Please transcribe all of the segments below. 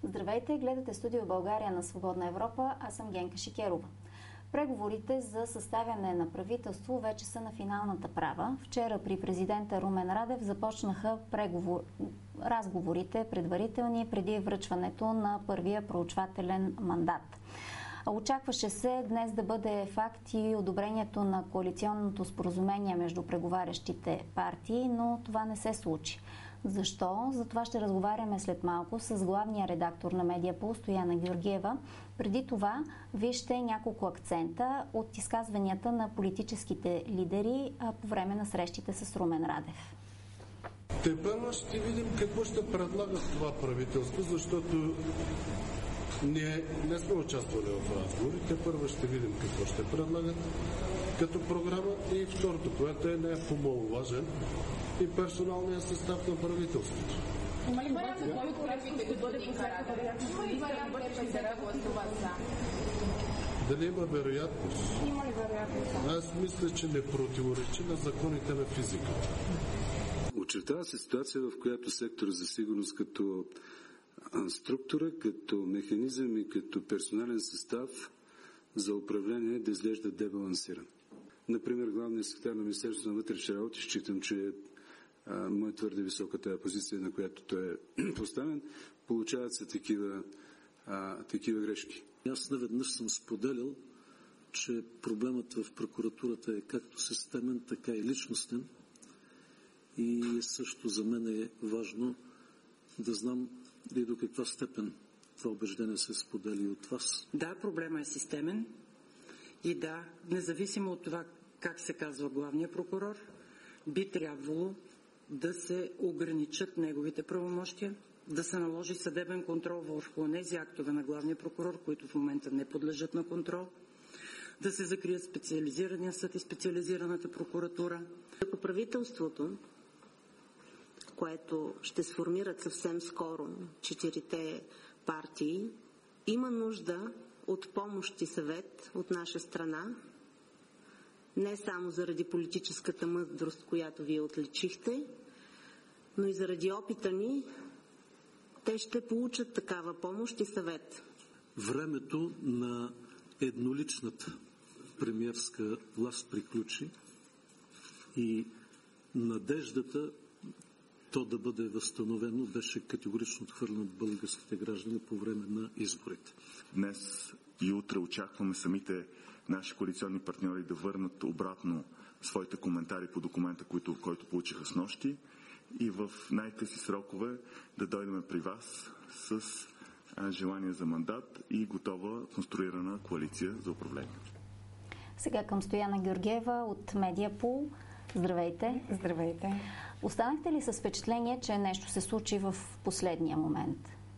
Здравейте, гледате Студио България на Свободна Европа, аз съм Генка Шикерова. Преговорите за съставяне на правителство вече са на финалната права. Вчера при президента Румен Радев започнаха разговорите предварителни преди връчването на първия проучвателен мандат. Очакваше се днес да бъде факт и одобрението на коалиционното споразумение между преговарящите партии, но това не се случи. Защо? За това ще разговаряме след малко с главния редактор на Медиапул Стояна Георгиева. Преди това вижте няколко акцента от изказванията на политическите лидери по време на срещите с Румен Радев. Тепърва ще видим какво ще предлага това правителство, защото ние не сме участвали в разговори. Тепърва ще видим какво ще предлагат като програма. И второто, което не е по-маловажен, и персоналния състав на правителството. Има ли вариант, който колегите да бъде посреща? Има ли вариант, който да гласува за? Дали има вероятност? Има ли вероятност? Аз мисля, че не противоречи на законите на физиката. Очертава се ситуация, в която сектор за сигурност като структура, като механизъм и като персонален състав за управление да изглежда дебалансиран. Например, главният секретар на Министерството на вътрешните работи, считам, че му е твърде високата позиция, на която той е поставен, получават се такива грешки. Аз неведнъж съм споделял, че проблемът в прокуратурата е както системен, така и личностен. И също за мен е важно да знам и до каква степен това убеждение се сподели от вас. Да, проблема е системен и да, независимо от това как се казва главния прокурор, би трябвало да се ограничат неговите правомощия, да се наложи съдебен контрол върху тези актове на главния прокурор, които в момента не подлежат на контрол, да се закрият специализирания съд и специализираната прокуратура. Ако правителството, което ще сформират съвсем скоро 4 партии, има нужда от помощ и съвет от наша страна, не само заради политическата мъдрост, която вие отличихте, но и заради опита ни, те ще получат такава помощ и съвет. Времето на едноличната премиерска власт приключи и надеждата то да бъде възстановено беше категорично отхвърлено от българските граждани по време на изборите. Днес и утре очакваме самите наши коалиционни партньори да върнат обратно своите коментари по документа, който получиха снощи, и в най-къси срокове да дойдем при вас с желание за мандат и готова конструирана коалиция за управление. Сега към Стояна Георгиева от Медиапул. Здравейте. Здравейте. Останахте ли с впечатление, че нещо се случи в последния момент?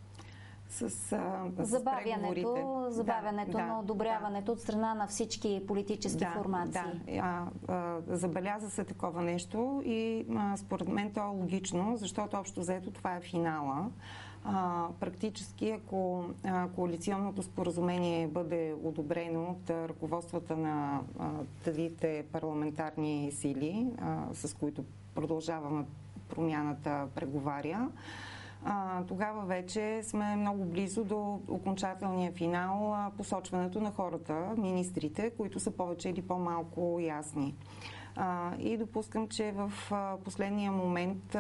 Забавянето на одобряването от страна на всички политически формации. Забеляза се такова нещо и според мен то е логично, защото общо взето това е финала. Практически, ако коалиционното споразумение бъде одобрено от ръководствата на трите парламентарни сили, с които продължаваме промяната преговаря, тогава вече сме много близо до окончателния финал, посочването на хората, министрите, които са повече или по-малко ясни. И допускам, че в последния момент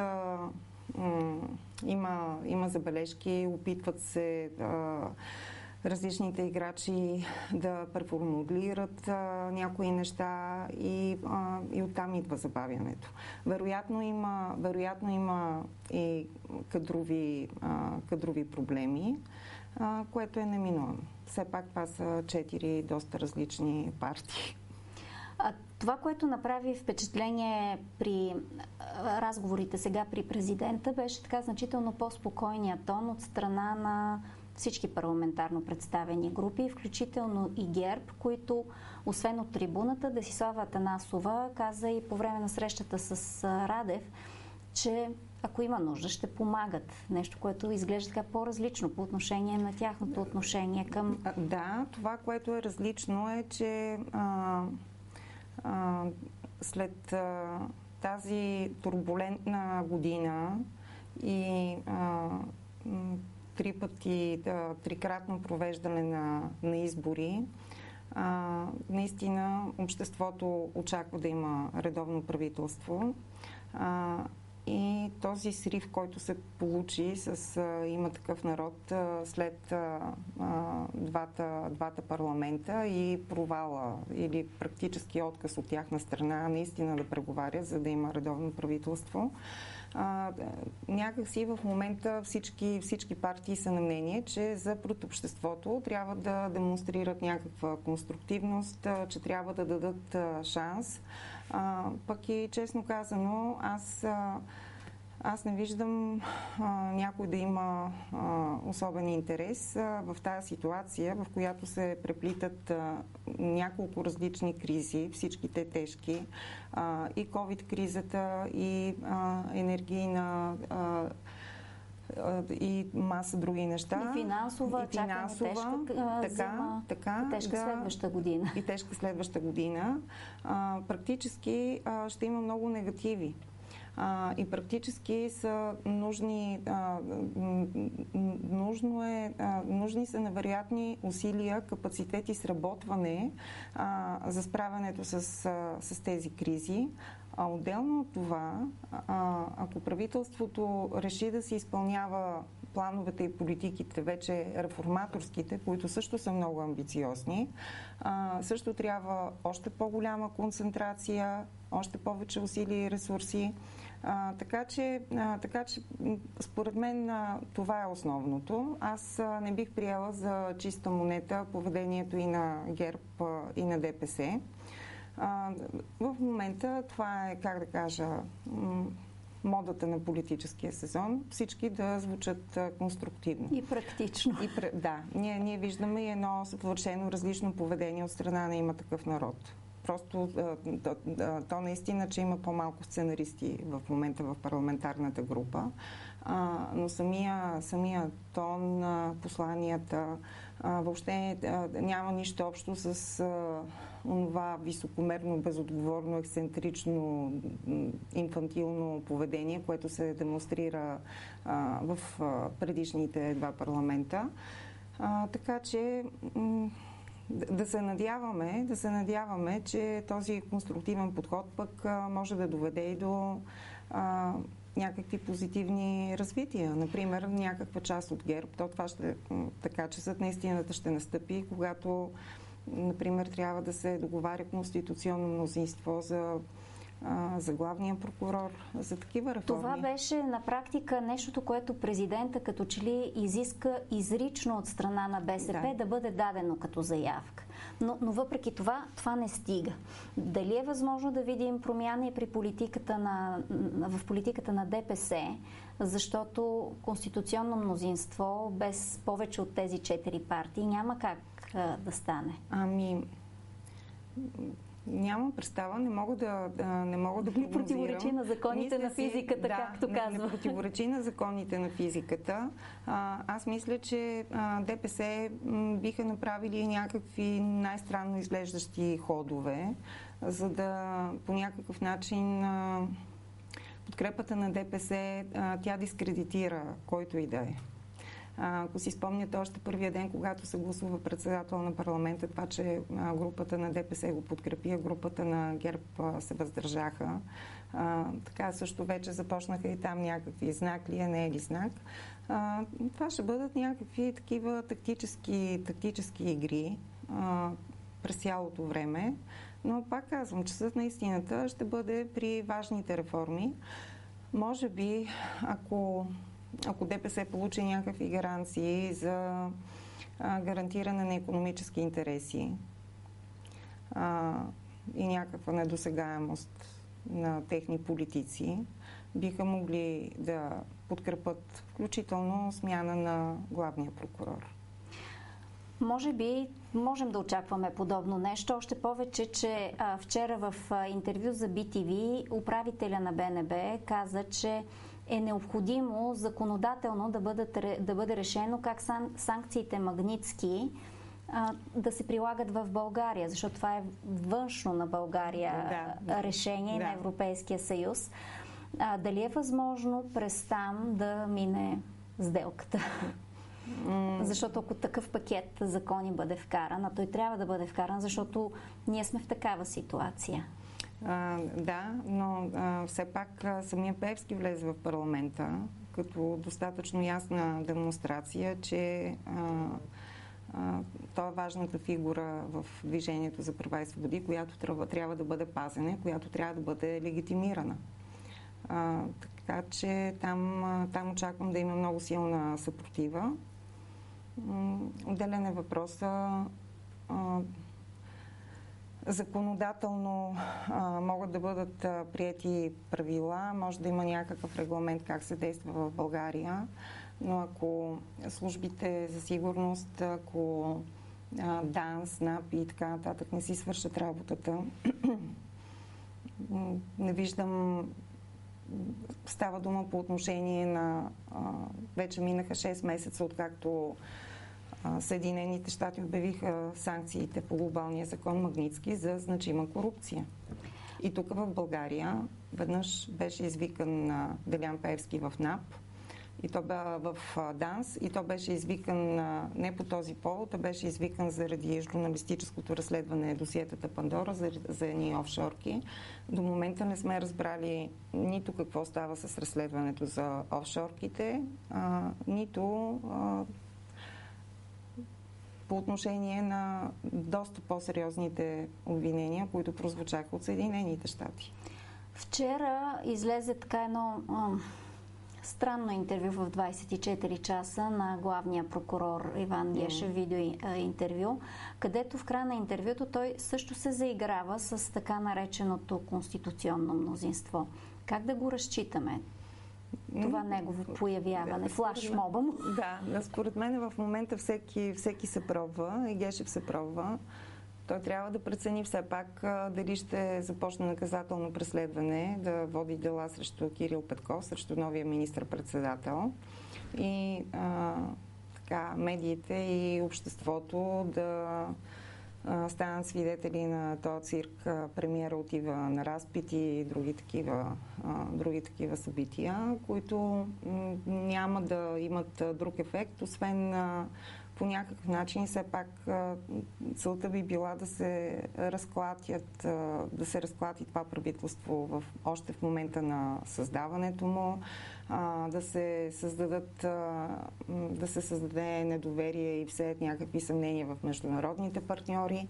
има забележки, опитват се различните играчи да преформулират някои неща и оттам идва забавянето. Вероятно има и кадрови проблеми, което е неминуемо. Все пак това са 4 доста различни партии. Това, което направи впечатление при разговорите сега при президента, беше така значително по-спокойния тон от страна на всички парламентарно представени групи, включително и ГЕРБ, които, освен от трибуната, Десислава Атанасова каза и по време на срещата с Радев, че ако има нужда, ще помагат. Нещо, което изглежда така по-различно по отношение на тяхното отношение към... Да, това, което е различно е, че след тази турбулентна година и трикратно провеждане на избори. Наистина обществото очаква да има редовно правителство. И този срив, който се получи с Има такъв народ след двата парламента и провала или практически отказ от тяхна страна наистина да преговаря, за да има редовно правителство, някакси в момента всички партии са на мнение, че за пред обществото трябва да демонстрират някаква конструктивност, че трябва да дадат шанс. Пък и честно казано, аз не виждам някой да има особен интерес в тази ситуация, в която се преплитат няколко различни кризи, всичките тежки, и COVID-кризата, и енергийна, и маса други неща. И финансова, тежка следваща година. И тежка следваща година. Практически ще има много негативи. И практически са нужни са невероятни усилия, капацитет и сработване за справянето с тези кризи. А отделно от това, ако правителството реши да се изпълнява плановете и политиките, вече реформаторските, които също са много амбициозни, също трябва още по-голяма концентрация, още повече усилия и ресурси. Така че според мен това е основното. Аз не бих приела за чиста монета поведението и на ГЕРБ и на ДПС. В момента това е, как да кажа, модата на политическия сезон. Всички да звучат конструктивно. И практично. Да. Ние виждаме и едно съвършено различно поведение от страна на Има такъв народ. Просто то наистина, че има по-малко сценаристи в момента в парламентарната група, но самия тон, посланията, въобще няма нищо общо с онова високомерно, безотговорно, ексцентрично, инфантилно поведение, което се демонстрира в предишните два парламента. Така че да се надяваме, че този конструктивен подход пък може да доведе и до някакви позитивни развития. Например, някаква част от ГЕРБ, това ще така, че съд на истината ще настъпи, когато, например, трябва да се договаря конституционно мнозинство за главния прокурор, за такива реформи. Това беше на практика нещото, което президента като че ли изиска изрично от страна на БСП да бъде дадено като заявка. Но въпреки това не стига. Дали е възможно да видим промяна и в политиката на ДПС, защото конституционно мнозинство без повече от тези 4 партии няма как да стане? Нямам представа, не мога да прогнозирам. Противоречи на законите на физиката, както казва. Не противоречи на законите на физиката. Аз мисля, че ДПС биха направили някакви най-странно изглеждащи ходове, за да по някакъв начин подкрепата на ДПС тя дискредитира който и да е. Ако си спомняте още първия ден, когато се гласува председател на парламента, това, че групата на ДПС го подкрепи, а групата на ГЕРБ се въздържаха. Така също вече започнаха и там някакви знак ли е, не е ли знак. Това ще бъдат някакви такива тактически игри през цялото време. Но пак казвам, че съд на истината ще бъде при важните реформи. Може би, ако ДПС получи някакви гаранции за гарантиране на икономически интереси и някаква недосегаемост на техни политици, биха могли да подкрепят включително смяна на главния прокурор. Може би можем да очакваме подобно нещо, още повече, че вчера в интервю за BTV управителя на БНБ каза, че е необходимо законодателно да бъде решено как санкциите Магнитски да се прилагат в България, защото това е външно на България решение на Европейския съюз. Дали е възможно през там да мине сделката? Защото ако такъв пакет закони бъде вкаран, а той трябва да бъде вкаран, защото ние сме в такава ситуация. Да, но все пак самия Пеевски влезе в парламента като достатъчно ясна демонстрация, че той е важната фигура в Движението за права и свободи, която трябва да бъде пазена, която трябва да бъде легитимирана. Така че там очаквам да има много силна съпротива. Отделен е въпроса. Законодателно могат да бъдат приети правила, може да има някакъв регламент как се действа в България, но ако службите за сигурност, ако ДАНС, НАП и така нататък не си свършат работата, не виждам. Става дума по отношение на... Вече минаха 6 месеца, откакто Съединените щати обявиха санкциите по глобалния закон Магнитски за значима корупция. И тук в България веднъж беше извикан Делян Пеевски в НАП, и то бе в ДАНС, и то беше извикан не по този повод, а беше извикан заради журналистическото разследване досиетата Пандора за едни офшорки. До момента не сме разбрали нито какво става с разследването за офшорките, нито по отношение на доста по-сериозните обвинения, които прозвучаха от Съединените щати. Вчера излезе така едно странно интервю в 24 часа на главния прокурор Иван Гешев, видеоинтервю, където в края на интервюто той също се заиграва с така нареченото конституционно мнозинство. Как да го разчитаме? Това негово появяване, флашмоба му. Да, според мен в момента всеки се пробва и Гешев се пробва. Той трябва да прецени все пак дали ще започне наказателно преследване, да води дела срещу Кирил Петков, срещу новия министър-председател. И медиите и обществото да станат свидетели на този цирк. Премиера отива на разпит и други такива събития, които няма да имат друг ефект, освен по някакъв начин все пак целта би била да се разклати това правителство още в момента на създаването му, да се създаде недоверие и все някакви съмнения в международните партньори.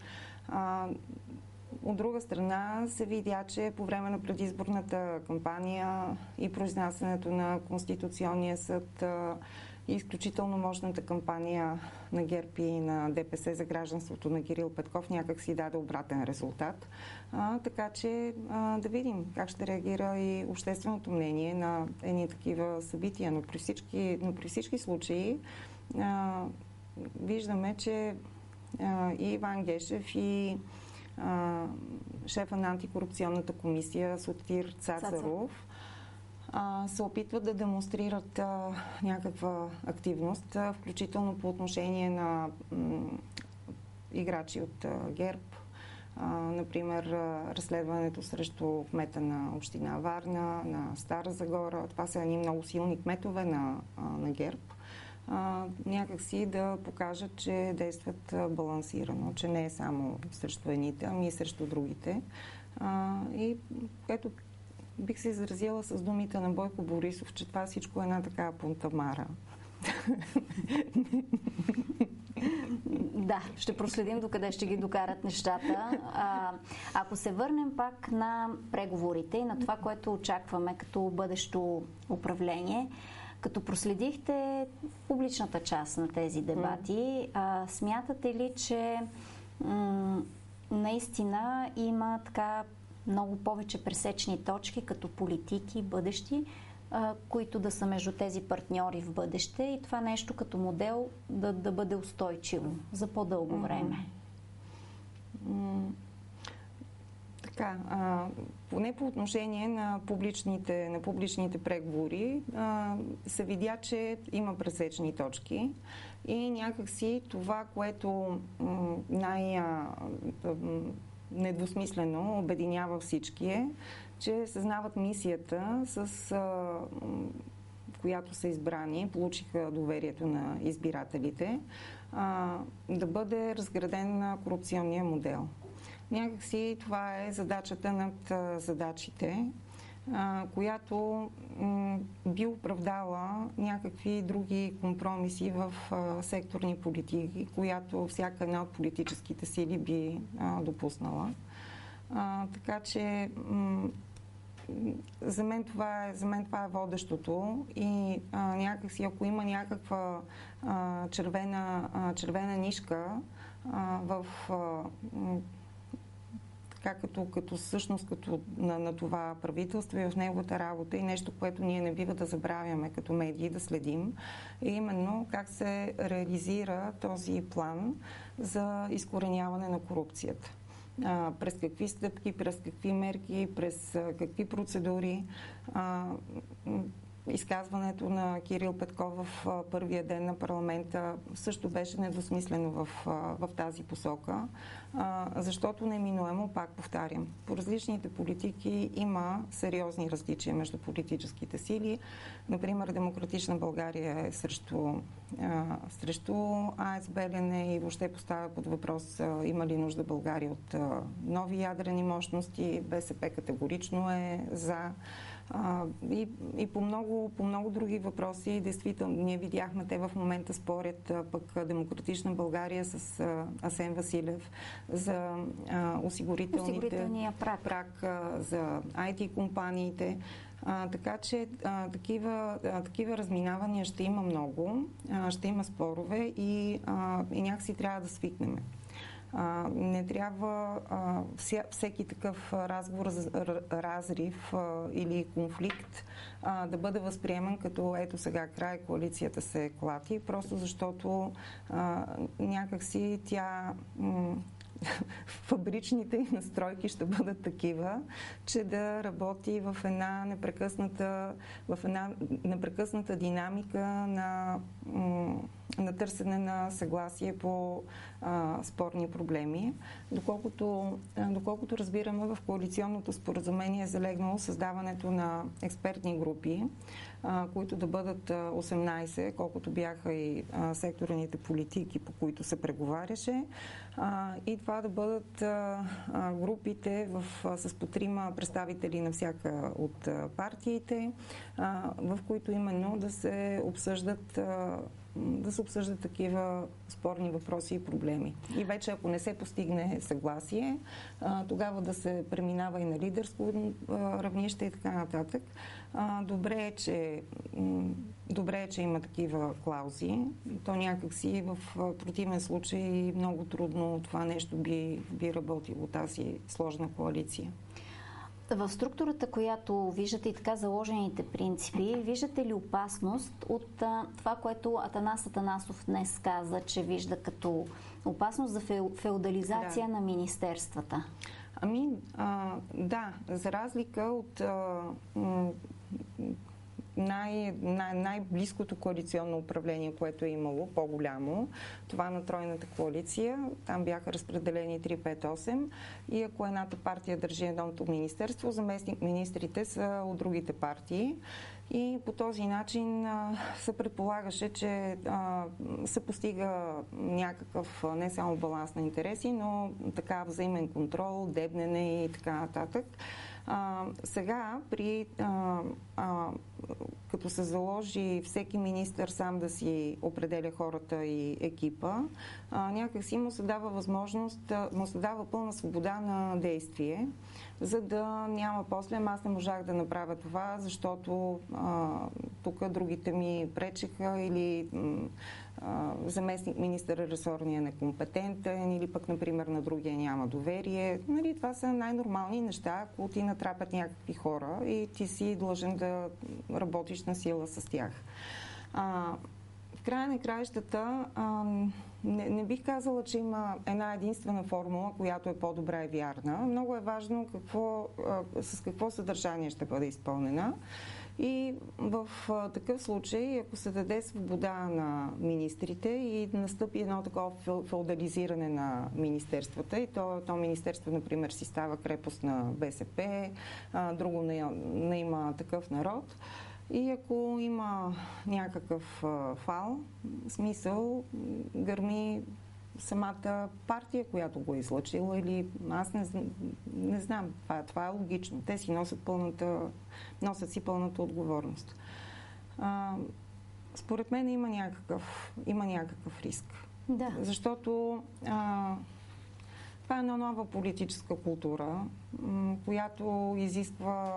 От друга страна се видя, че по време на предизборната кампания и произнасянето на Конституционния съд и изключително мощната кампания на ГЕРБ и на ДПС за гражданството на Кирил Петков някак си даде обратен резултат. Така че да видим как ще реагира и общественото мнение на едни такива събития. Но при всички случаи виждаме, че и Иван Гешев, и шефа на антикорупционната комисия Сотир Цацаров се опитват да демонстрират някаква активност, включително по отношение на играчи от ГЕРБ. Например, разследването срещу кмета на община Варна, на Стара Загора. Това са едни много силни кметове на ГЕРБ. Някакси да покажат, че действат балансирано, че не е само срещу едните, ами и срещу другите. И ето бих се изразила с думите на Бойко Борисов, че това всичко е една такава пунтамара. Да, ще проследим докъде ще ги докарат нещата. Ако се върнем пак на преговорите и на това, което очакваме като бъдещо управление, като проследихте публичната част на тези дебати, смятате ли, че наистина има така много повече пресечни точки като политики бъдещи, които да са между тези партньори в бъдеще и това нещо като модел да бъде устойчиво за по-дълго време? Така, поне по отношение на публичните преговори се видя, че има пресечни точки и някакси това, което недвусмислено обединява всички е, че съзнават мисията, която са избрани, получиха доверието на избирателите, да бъде разграден на корупционния модел. Някакси това е задачата над задачите, която би оправдала някакви други компромиси в секторни политики, която всяка една от политическите сили би допуснала. Така че за мен това е водещото и някакси, ако има някаква червена нишка в като всъщност на това правителство и в неговата работа и нещо, което ние не бива да забравяме като медии да следим, е именно как се реализира този план за изкореняване на корупцията. През какви стъпки, през какви мерки, през какви процедури. Изказването на Кирил Петков в първия ден на парламента също беше недвусмислено в тази посока, защото неминуемо, пак повтарям, по различните политики има сериозни различия между политическите сили. Например, Демократична България е срещу АЕЦ Белене и въобще поставя под въпрос има ли нужда България от нови ядрени мощности. БСП категорично е за. И по много други въпроси, действително, ние видяхме, те в момента спорят пък Демократична България с Асен Василев за осигурителния праг за IT компаниите. Така че такива разминавания ще има много, ще има спорове и някакси трябва да свикнем. Не трябва всеки такъв разговор, разрив или конфликт да бъде възприеман като ето сега край, коалицията се клати, просто защото някакси тя фабричните настройки ще бъдат такива, че да работи в една непрекъсната динамика на търсене на съгласие по спорни проблеми. Доколкото разбираме, в коалиционното споразумение е залегнало създаването на експертни групи, които да бъдат 18, колкото бяха и секторните политики, по които се преговаряше. И това да бъдат групите с по 3 представители на всяка от партиите, в които именно да се обсъждат такива спорни въпроси и проблеми. И вече ако не се постигне съгласие, тогава да се преминава и на лидерско равнище и така нататък. Добре е, че има такива клаузи. То някакси в противен случай много трудно това нещо би работило, тази сложна коалиция. В структурата, която виждате и така заложените принципи, виждате ли опасност от това, което Атанас Атанасов днес каза, че вижда като опасност за феодализация на министерствата? Да, за разлика от най-близкото коалиционно управление, което е имало, по-голямо, това на тройната коалиция. Там бяха разпределени 3-5-8 и ако едната партия държи едното министерство, заместник министрите са от другите партии. И по този начин се предполагаше, че се постига някакъв не само баланс на интереси, но така взаимен контрол, дебнене и така нататък. Сега, като се заложи всеки министър сам да си определя хората и екипа, някакси му се дава възможност, му се дава пълна свобода на действие, за да няма после, аз не можах да направя това, защото тук другите ми пречеха или заместник министър ресорния е некомпетентен или пък, например, на другия няма доверие. Нали, това са най-нормални неща, ако ти натрапят някакви хора и ти си длъжен да работиш на сила с тях. В края на краищата не бих казала, че има една единствена формула, която е по-добра и вярна. Много е важно с какво съдържание ще бъде изпълнена. И в такъв случай, ако се даде свобода на министрите и настъпи едно такова феодализиране на министерствата, и то министерство, например, си става крепост на БСП, друго не има такъв народ, И ако има някакъв фал, смисъл, гърми самата партия, която го е излъчила, или аз не знам. Това е логично. Те си носят си пълната отговорност. Според мен има някакъв риск. Да. Защото това е една нова политическа култура, която изисква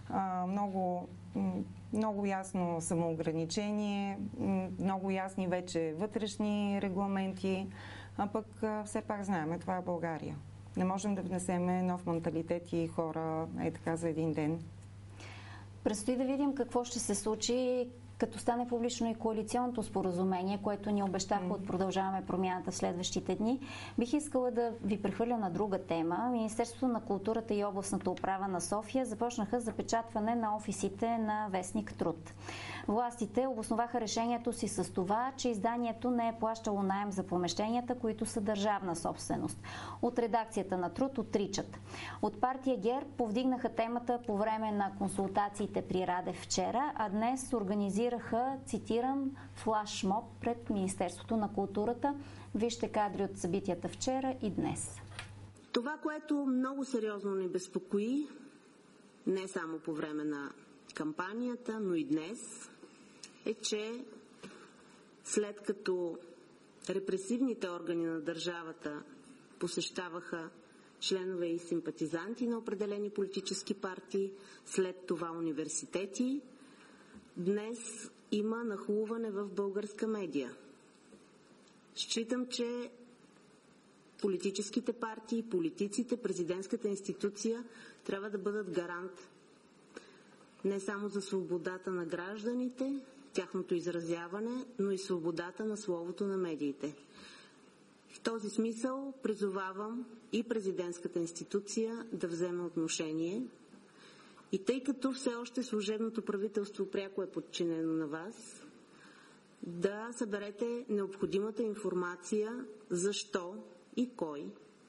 много ясно самоограничение, много ясни вече вътрешни регламенти, а пък все пак знаем, това е България. Не можем да внесеме нов менталитет и хора така за един ден. Предстои да видим какво ще се случи, като стане публично и коалиционното споразумение, което ни обещаха от Продължаваме промяната в следващите дни. Бих искала да ви прехвърля на друга тема. Министерството на културата и областната управа на София започнаха запечатване на офисите на вестник Труд. Властите обосноваха решението си с това, че изданието не е плащало наем за помещенията, които са държавна собственост. От редакцията на Труд отричат. От партия ГЕРБ повдигнаха темата по време на консултациите при Радев вчера, а днес организираха, цитирам, флашмоб пред Министерството на културата. Вижте кадри от събитията вчера и днес. Това, което много сериозно ни безпокои, не само по време на кампанията, но и днес, е, че след като репресивните органи на държавата посещаваха членове и симпатизанти на определени политически партии, след това университети, днес има нахлуване в българска медия. Считам, че политическите партии, политиците, президентската институция трябва да бъдат гарант не само за свободата на гражданите, тяхното изразяване, но и свободата на словото на медиите. В този смисъл призовавам и президентската институция да вземе отношение. И тъй като все още служебното правителство пряко е подчинено на вас, да съберете необходимата информация защо и кой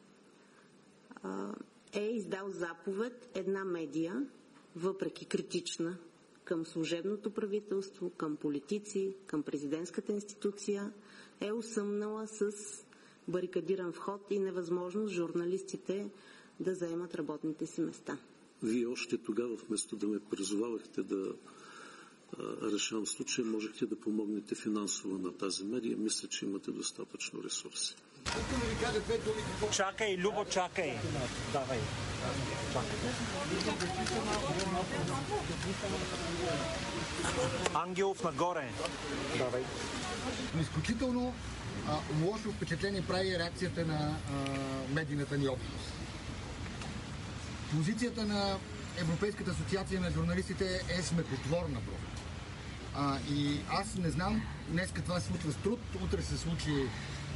е издал заповед една медия, въпреки критична към служебното правителство, към политици, към президентската институция, е осъмнала с барикадиран вход и невъзможност журналистите да заемат работните си места. Вие още тогава, вместо да ме призовавахте да решавам случая, можехте да помогнете финансово на тази медия. Мисля, че имате достатъчно ресурси. Чакай, Любо, чакай. Давай. Ангелов нагоре. Давай. Изключително лошо впечатление прави реакцията на медийната ни общност. Позицията на Европейската асоциация на журналистите е смехотворна просто. И аз не знам, днес това се случва с Труд, утре се случи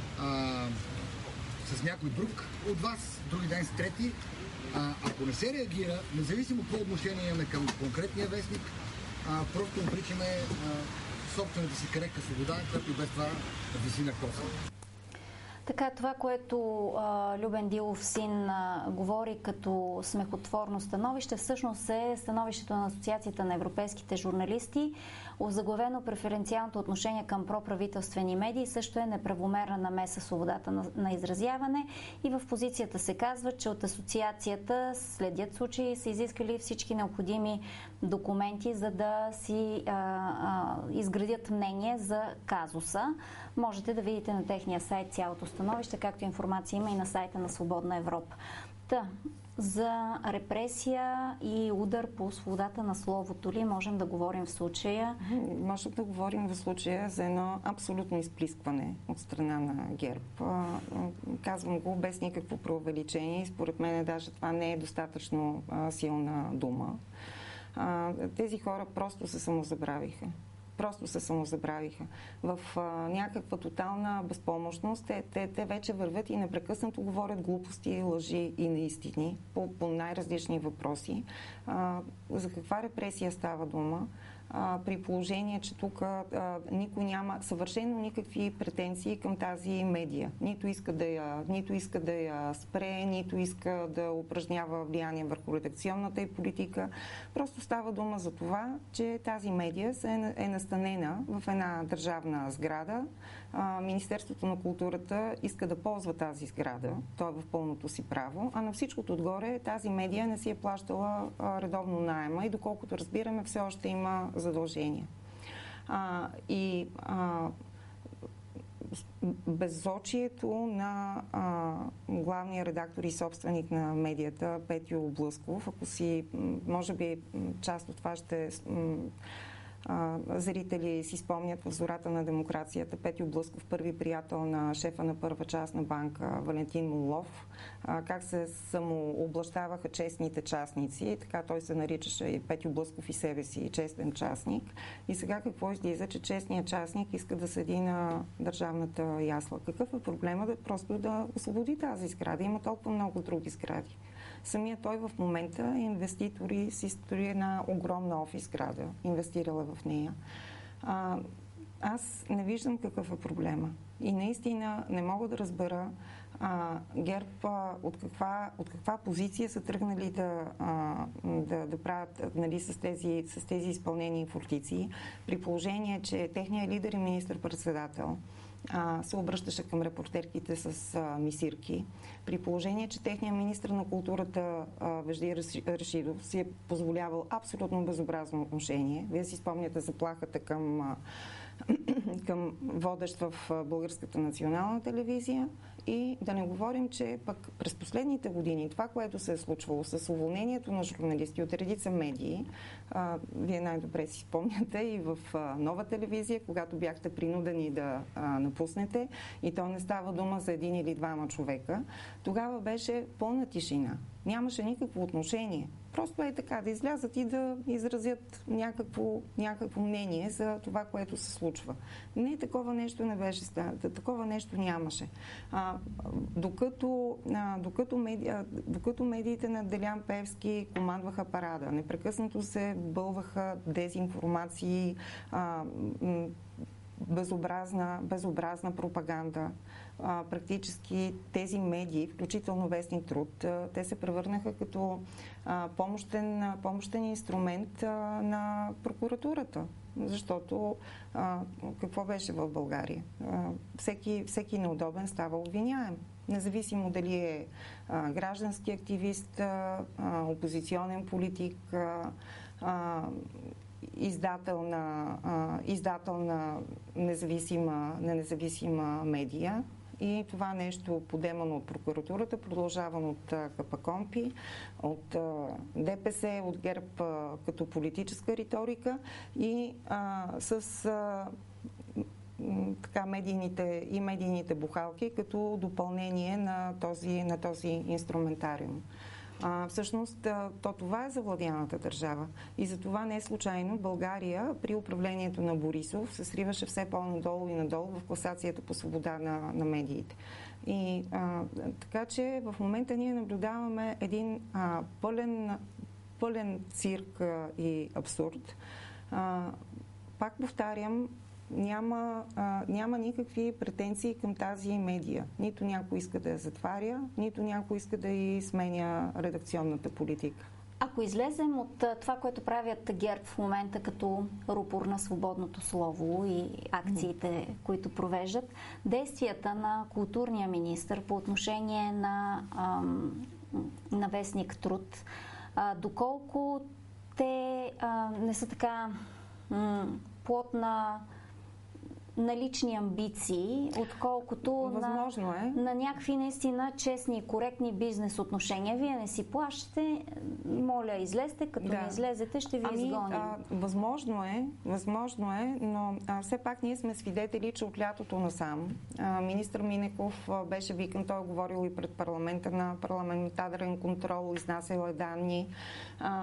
с някой друг от вас, други ден с трети. Ако не се реагира, независимо какво отношение имаме към конкретния вестник, просто обричаме собствената си крехка свобода, която и без това виси на коса. Така, това, което Любен Дилов син говори като смехотворно становище, всъщност е становището на Асоциацията на европейските журналисти. Озаглавено преференциалното отношение към проправителствени медии също е неправомерна намеса свободата на изразяване. И в позицията се казва, че от асоциацията следят случаи и са изискали всички необходими документи, за да си изградят мнение за казуса. Можете да видите на техния сайт цялото становище, както информация има и на сайта на Свободна Европа. За репресия и удар по свободата на словото ли можем да говорим в случая? Можем да говорим в случая за едно абсолютно изплискване от страна на ГЕРБ. Казвам го без никакво преувеличение и според мен даже това не е достатъчно силна дума. Тези хора просто се самозабравиха. В някаква тотална безпомощност. Те вече вървят и непрекъснато говорят глупости, лъжи и неистини по най-различни въпроси. За каква репресия става дума? при положение, че тук никой няма съвършено никакви претенции към тази медия. Нито иска да я спре, нито иска да упражнява влияние върху редакционната й политика. Просто става дума за това, че тази медия е настанена в една държавна сграда. Министерството на културата иска да ползва тази сграда, то е в пълното си право, а на всичкото отгоре тази медия не си е плащала редовно наема и доколкото разбираме все още има задължения. Безочието на главния редактор и собственик на медията Петю Блъсков, ако си, може би част от това ще зрители си спомнят в зората на демокрацията, Петю Блъсков, първи приятел на шефа на първа частна банка Валентин Моллов, как се самооблащаваха честните частници, така той се наричаше и Петю Блъсков и себе си честен частник. И сега какво излиза, че честният частник иска да седи на държавната ясла. Какъв е проблема просто да освободи тази сграда? Има толкова много други сгради. Самия той в момента е инвеститор и си строи една огромна офис сграда. Инвестирала в нея. Аз не виждам какъв е проблема. И наистина не мога да разбера ГЕРБ от каква позиция са тръгнали да правят, нали, с тези изпълнени фортици, при положение, че техният лидер и министър-председател се обръщаше към репортерките с мисирки, при положение, че техният министър на културата Вежди Рашидов си е позволявал абсолютно безобразно отношение. Вие си спомняте заплахата към водещ в Българската национална телевизия. И да не говорим, че пък през последните години това, което се е случвало с уволнението на журналисти от редица медии, вие най-добре си спомняте и в Нова телевизия, когато бяхте принудени да напуснете, и то не става дума за един или двама човека, тогава беше пълна тишина. Нямаше никакво отношение. Просто е така, да излязат и да изразят някакво мнение за това, което се случва. Не, такова нещо не беше, такова нещо нямаше. Докато медиите на Делян Пеевски командваха парада, непрекъснато се бълваха дезинформации, безобразна пропаганда. Практически тези медии, включително Вестник Труд, те се превърнаха като помощен инструмент на прокуратурата. Защото какво беше в България? Всеки неудобен става обвиняем. Независимо дали е граждански активист, опозиционен политик, издател на независима медия. И това нещо, подемано от прокуратурата, продължавано от КПКОНПИ, от ДПС, от ГЕРБ като политическа риторика и с медийните бухалки като допълнение на този инструментариум. Всъщност, това е завладяната държава. И за това не е случайно България при управлението на Борисов се сриваше все по-надолу и надолу в класацията по свобода на медиите. И така че в момента ние наблюдаваме един пълен цирк и абсурд. Пак повтарям, няма никакви претенции към тази медия. Нито някой иска да я затваря, нито някой иска да й сменя редакционната политика. Ако излезем от това, което правят ГЕРБ в момента като рупор на свободното слово и акциите, които провеждат, действията на културния министър по отношение на Вестник Труд, доколко те не са така плод на лични амбиции, отколкото на някакви наистина честни и коректни бизнес отношения. Вие не си плащате, моля, излезте, като не излезете, ще ви изгоним. Възможно е, но все пак ние сме свидетели, че от лятото насам министър Минеков беше викан, той е говорил и пред парламента на парламентарен контрол, изнасял е данни.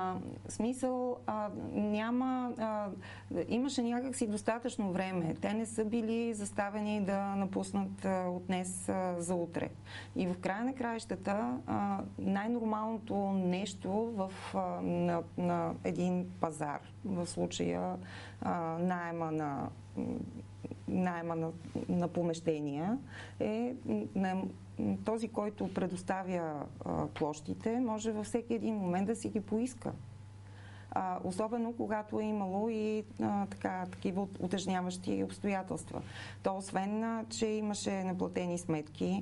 Смисъл имаше някакси достатъчно време. Те не са са били заставени да напуснат от днес за утре. И в края на краищата най-нормалното нещо на един пазар, в случая наема на помещения, е този, който предоставя площите, може във всеки един момент да си ги поиска. Особено когато е имало и такива утежняващи обстоятелства. То освен, че имаше неплатени сметки,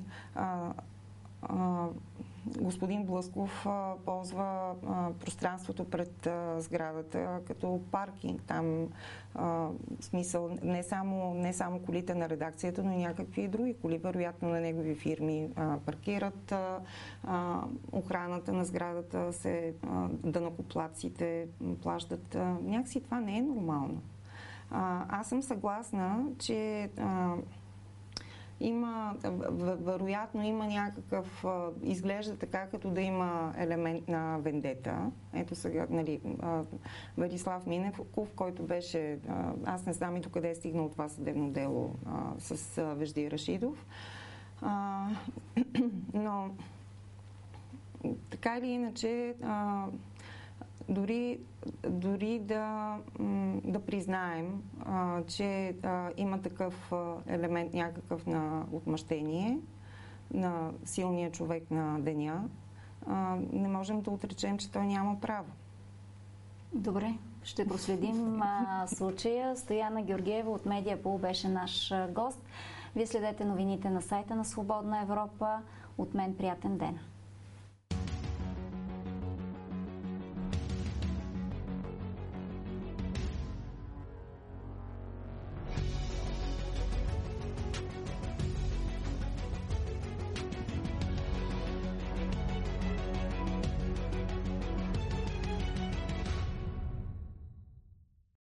господин Блъсков ползва пространството пред сградата като паркинг. Там в смисъл не само колите на редакцията, но и някакви други коли, вероятно на негови фирми паркират. Охраната на сградата данъкоплатците плащат. Някакси това не е нормално. Аз съм съгласна, че вероятно има някакъв, изглежда така, като да има елемент на вендета. Ето сега, Велислав Минеков, който беше, аз не знам и докъде е стигнал това съдебно дело с Вежди Рашидов. Но така или иначе, дори да признаем, че има такъв елемент някакъв на отмъщение на силния човек на деня, не можем да отречем, че той няма право. Добре, ще проследим случая. Стояна Георгиева от Медиапол беше наш гост. Вие следете новините на сайта на Свободна Европа. От мен приятен ден!